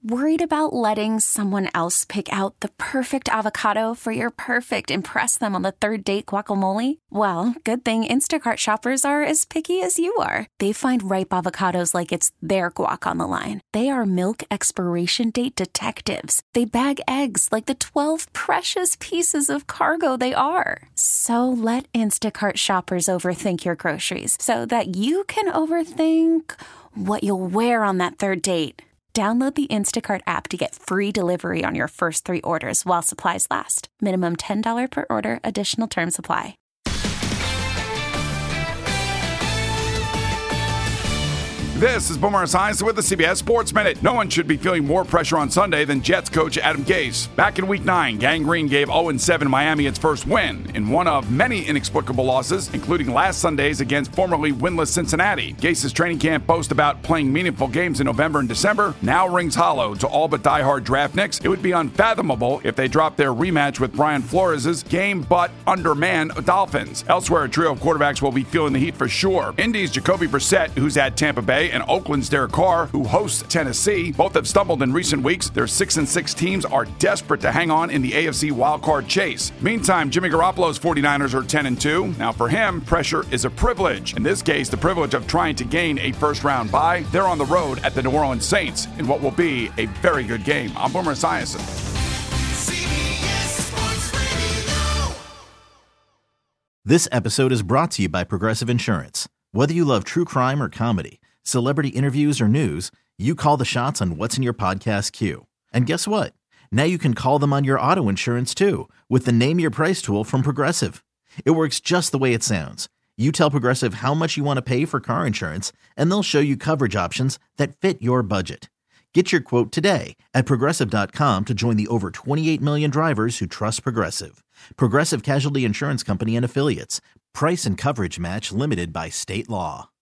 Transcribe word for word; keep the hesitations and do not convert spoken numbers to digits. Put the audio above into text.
Worried about letting someone else pick out the perfect avocado for your perfect impress them on the third date guacamole? Well, good thing Instacart shoppers are as picky as you are. They find ripe avocados like it's their guac on the line. They are milk expiration date detectives. They bag eggs like the twelve precious pieces of cargo they are. So let Instacart shoppers overthink your groceries so that you can overthink what you'll wear on that third date. Download the Instacart app to get free delivery on your first three orders while supplies last. Minimum ten dollars per order. Additional terms apply. This is Boomer Esiason with the C B S Sports Minute. No one should be feeling more pressure on Sunday than Jets coach Adam Gase. Back in Week nine, Gang Green gave oh and seven Miami its first win in one of many inexplicable losses, including last Sunday's against formerly winless Cincinnati. Gase's training camp boast about playing meaningful games in November and December now rings hollow to all but diehard draftnicks. It would be unfathomable if they dropped their rematch with Brian Flores' game but undermanned Dolphins. Elsewhere, a trio of quarterbacks will be feeling the heat for sure. Indy's Jacoby Brissett, who's at Tampa Bay, and Oakland's Derek Carr, who hosts Tennessee. Both have stumbled in recent weeks. Their six and six teams are desperate to hang on in the A F C wildcard chase. Meantime, Jimmy Garoppolo's 49ers are ten and two. Now for him, pressure is a privilege. In this case, the privilege of trying to gain a first-round bye. They're on the road at the New Orleans Saints in what will be a very good game. I'm Boomer Esiason. This episode is brought to you by Progressive Insurance. Whether you love true crime or comedy, celebrity interviews or news, you call the shots on what's in your podcast queue. And guess what? Now you can call them on your auto insurance too with the Name Your Price tool from Progressive. It works just the way it sounds. You tell Progressive how much you want to pay for car insurance, and they'll show you coverage options that fit your budget. Get your quote today at Progressive dot com to join the over twenty-eight million drivers who trust Progressive. Progressive Casualty Insurance Company and Affiliates. Price and coverage match limited by state law.